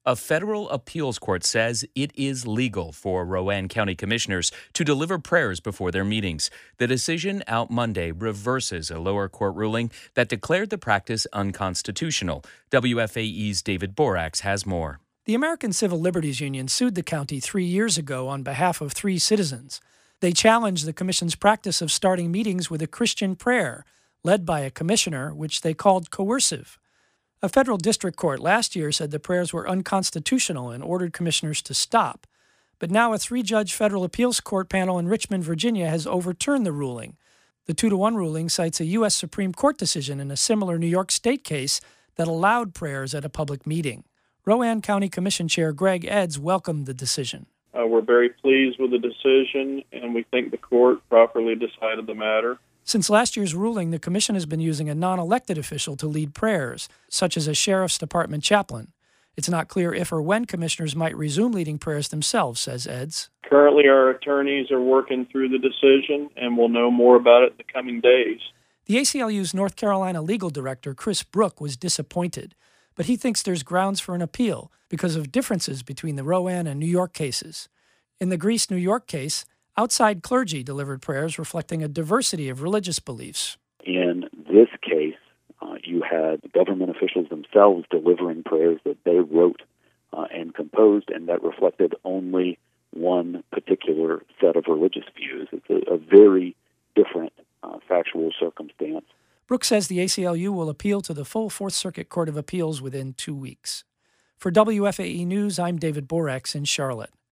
A federal appeals court says it is legal for Rowan County commissioners to deliver prayers before their meetings. The decision out Monday reverses a lower court ruling that declared the practice unconstitutional. WFAE's David Borax has more. The American Civil Liberties Union sued the county 3 years ago on behalf of 3 citizens. They challenged the commission's practice of starting meetings with a Christian prayer, led by a commissioner, which they called coercive. A federal district court last year said the prayers were unconstitutional and ordered commissioners to stop. But now a 3-judge federal appeals court panel in Richmond, Virginia has overturned the ruling. The 2-1 ruling cites a U.S. Supreme Court decision in a similar New York State case that allowed prayers at a public meeting. Rowan County Commission Chair Greg Edds welcomed the decision. We're very pleased with the decision, and we think the court properly decided the matter. Since last year's ruling, the commission has been using a non-elected official to lead prayers, such as a sheriff's department chaplain. It's not clear if or when commissioners might resume leading prayers themselves, says Edds. Currently, our attorneys are working through the decision, and we'll know more about it in the coming days. The ACLU's North Carolina legal director, Chris Brook, was disappointed, but he thinks there's grounds for an appeal because of differences between the Rowan and New York cases. In the Greece, New York case, outside clergy delivered prayers reflecting a diversity of religious beliefs. In this case, you had government officials themselves delivering prayers that they wrote and composed, and that reflected only one particular set of religious views. It's a very different factual circumstance. Brooks says the ACLU will appeal to the full Fourth Circuit Court of Appeals within 2 weeks. For WFAE News, I'm David Borax in Charlotte.